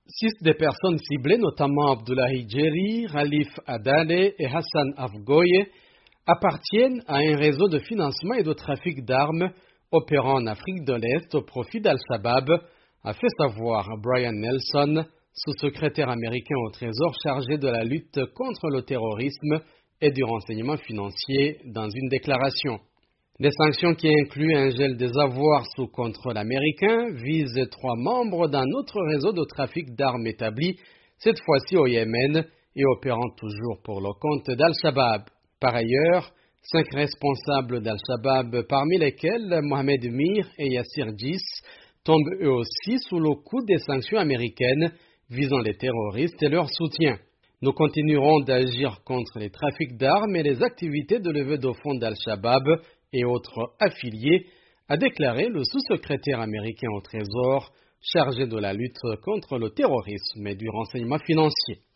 6 des personnes ciblées, notamment Abdullahi Djeri, Khalif Adale et Hassan Afgoye, appartiennent à un réseau de financement et de trafic d'armes opérant en Afrique de l'Est au profit d'Al-Shabaab, a fait savoir Brian Nelson, sous-secrétaire américain au Trésor chargé de la lutte contre le terrorisme et du renseignement financier, dans une déclaration. Des sanctions qui incluent un gel des avoirs sous contrôle américain visent 3 membres d'un autre réseau de trafic d'armes établi, cette fois-ci au Yémen, et opérant toujours pour le compte d'Al-Shabaab. Par ailleurs, 5 responsables d'Al-Shabaab, parmi lesquels Mohamed Mir et Yassir Djis, tombent eux aussi sous le coup des sanctions américaines visant les terroristes et leur soutien. Nous continuerons d'agir contre les trafics d'armes et les activités de levée de fonds d'Al-Shabaab et autres affiliés, a déclaré le sous-secrétaire américain au Trésor chargé de la lutte contre le terrorisme et du renseignement financier.